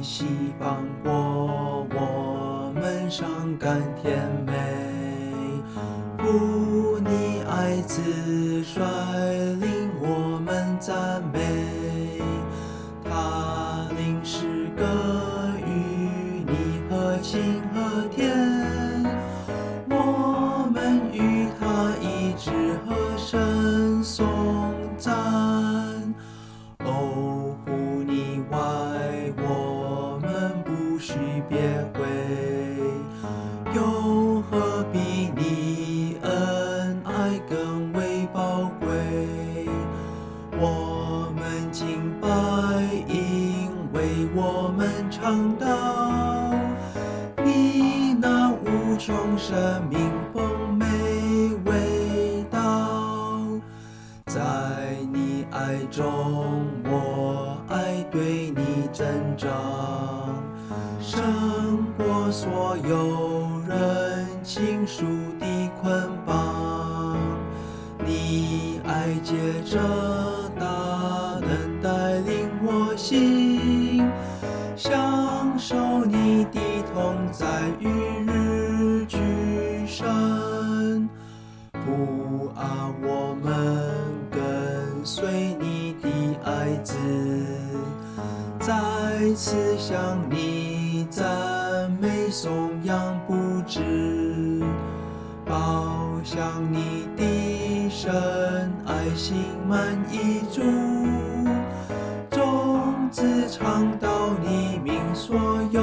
惜放过我们伤感甜美，父你爱子率领我们赞美，他领诗歌与你和亲和甜，我们与他一致和声颂赞。哦，父你外，我们不须别会，又何必你恩爱更为宝贵？我们敬拜，因为我们尝到你那无穷生命丰美味道。在你爱中，我爱对你增长，胜过所有人情属的捆绑。你爱借着大能带领我心，享受你的同在与日俱生。父啊，我们跟随你的爱子，再次向你赞美颂扬不止，报向你的深爱心满意足，种子尝到你名所